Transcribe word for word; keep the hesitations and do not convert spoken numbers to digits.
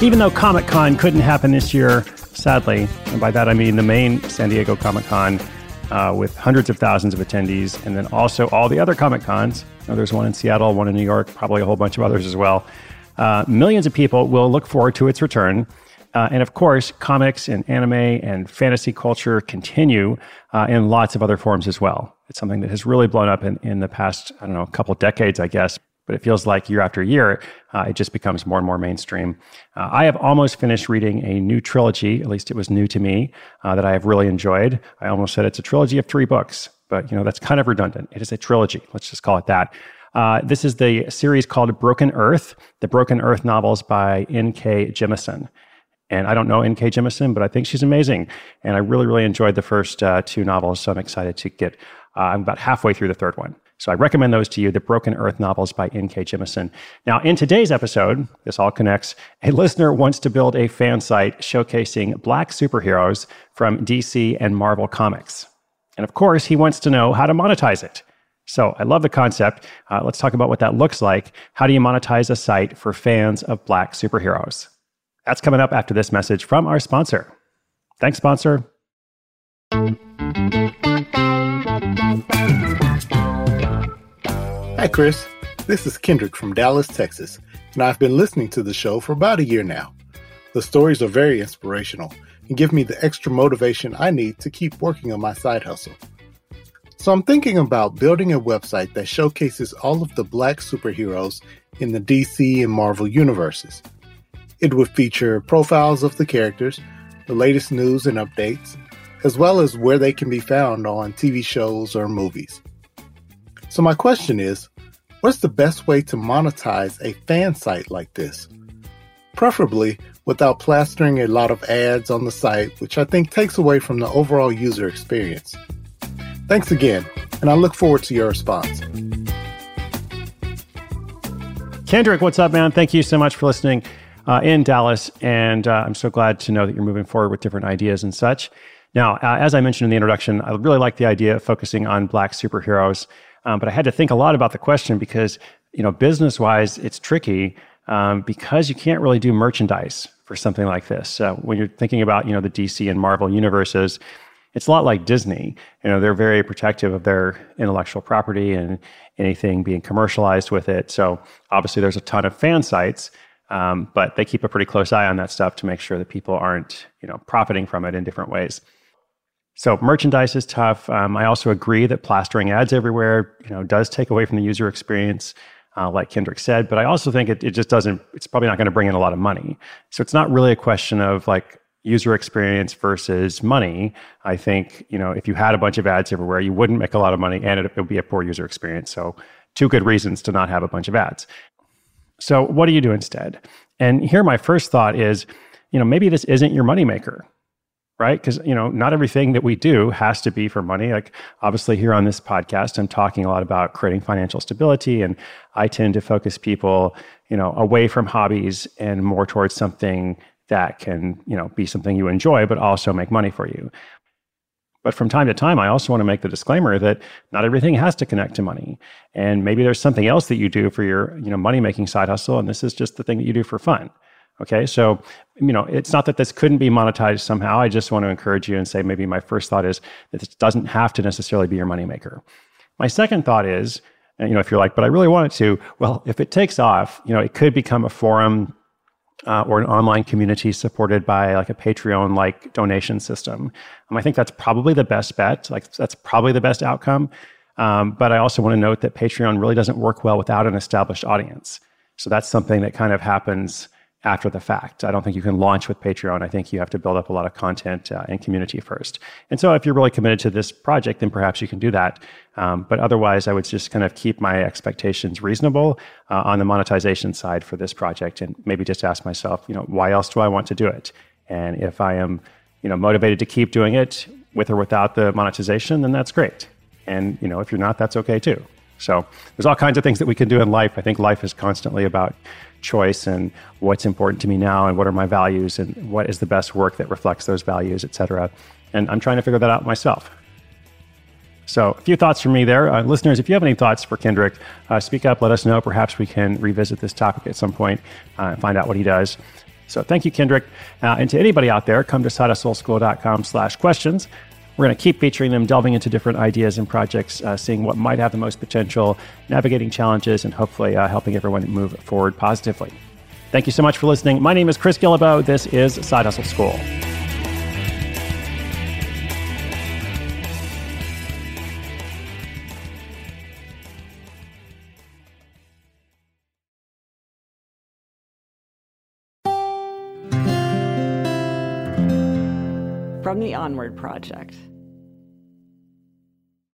Even though Comic-Con couldn't happen this year, sadly, and by that I mean the main San Diego Comic-Con uh, with hundreds of thousands of attendees, and then also all the other Comic-Cons. You know, there's one in Seattle, one in New York, probably a whole bunch of others as well. Uh, millions of people will look forward to its return. Uh, and of course, comics and anime and fantasy culture continue uh, in lots of other forms as well. It's something that has really blown up in, in the past, I don't know, a couple of decades, I guess. But it feels like year after year, uh, it just becomes more and more mainstream. Uh, I have almost finished reading a new trilogy, at least it was new to me, uh, that I have really enjoyed. I almost said it's a trilogy of three books, but you know that's kind of redundant. It is a trilogy. Let's just call it that. Uh, this is the series called Broken Earth, the Broken Earth novels by N K Jemisin. And I don't know N K Jemisin, but I think she's amazing. And I really, really enjoyed the first uh, two novels, so I'm excited to get, uh, I'm about halfway through the third one. So I recommend those to you, the Broken Earth novels by N K Jemisin. Now, in today's episode, this all connects, a listener wants to build a fan site showcasing Black superheroes from D C and Marvel Comics. And of course, he wants to know how to monetize it. So I love the concept. Uh, let's talk about what that looks like. How do you monetize a site for fans of Black superheroes? That's coming up after this message from our sponsor. Thanks, sponsor. Hi, Chris. This is Kendrick from Dallas, Texas, and I've been listening to the show for about a year now. The stories are very inspirational and give me the extra motivation I need to keep working on my side hustle. So I'm thinking about building a website that showcases all of the Black superheroes in the D C and Marvel universes. It would feature profiles of the characters, the latest news and updates, as well as where they can be found on T V shows or movies. So my question is, what's the best way to monetize a fan site like this? Preferably without plastering a lot of ads on the site, which I think takes away from the overall user experience. Thanks again, and I look forward to your response. Kendrick, what's up, man? Thank you so much for listening. Uh, in Dallas, and uh, I'm so glad to know that you're moving forward with different ideas and such. Now, uh, as I mentioned in the introduction, I really like the idea of focusing on Black superheroes, um, but I had to think a lot about the question because, you know, business-wise, it's tricky um, because you can't really do merchandise for something like this. Uh, when you're thinking about, you know, the D C and Marvel universes, it's a lot like Disney. You know, they're very protective of their intellectual property and anything being commercialized with it. So obviously, there's a ton of fan sites. Um, but they keep a pretty close eye on that stuff to make sure that people aren't, you know, profiting from it in different ways. So merchandise is tough. Um, I also agree that plastering ads everywhere, you know, does take away from the user experience, uh, like Kendrick said. But I also think it, it just doesn't, it's probably not going to bring in a lot of money. So it's not really a question of like user experience versus money. I think, you know, if you had a bunch of ads everywhere, you wouldn't make a lot of money and it, it would be a poor user experience. So two good reasons to not have a bunch of ads. So what do you do instead? And here my first thought is, you know, maybe this isn't your moneymaker, right? Because, you know, not everything that we do has to be for money. Like obviously here on this podcast, I'm talking a lot about creating financial stability, and I tend to focus people, you know, away from hobbies and more towards something that can, you know, be something you enjoy, but also make money for you. But from time to time, I also want to make the disclaimer that not everything has to connect to money. And maybe there's something else that you do for your, you know, money-making side hustle, and this is just the thing that you do for fun. Okay, so, you know, it's not that this couldn't be monetized somehow. I just want to encourage you and say maybe my first thought is that this doesn't have to necessarily be your moneymaker. My second thought is, you know, if you're like, but I really want it to, well, if it takes off, you know, it could become a forum Uh, or an online community supported by like a Patreon-like donation system. Um, I think that's probably the best bet. Like that's probably the best outcome. Um, but I also want to note that Patreon really doesn't work well without an established audience. So that's something that kind of happens after the fact. I don't think you can launch with Patreon. I think you have to build up a lot of content uh, and community first. And so if you're really committed to this project, then perhaps you can do that. Um, but otherwise, I would just kind of keep my expectations reasonable uh, on the monetization side for this project, and maybe just ask myself, you know, why else do I want to do it? And if I am, you know, motivated to keep doing it with or without the monetization, then that's great. And, you know, if you're not, that's okay too. So there's all kinds of things that we can do in life. I think life is constantly about choice and what's important to me now and what are my values and what is the best work that reflects those values, et cetera. And I'm trying to figure that out myself. So a few thoughts from me there. Uh, listeners, if you have any thoughts for Kendrick, uh, speak up, let us know. Perhaps we can revisit this topic at some point uh, and find out what he does. So thank you, Kendrick. Uh, and to anybody out there, come to side hustle school dot com slash questions. We're going to keep featuring them, delving into different ideas and projects, uh, seeing what might have the most potential, navigating challenges, and hopefully uh, helping everyone move forward positively. Thank you so much for listening. My name is Chris Guillebeau. This is Side Hustle School. From the Onward Project.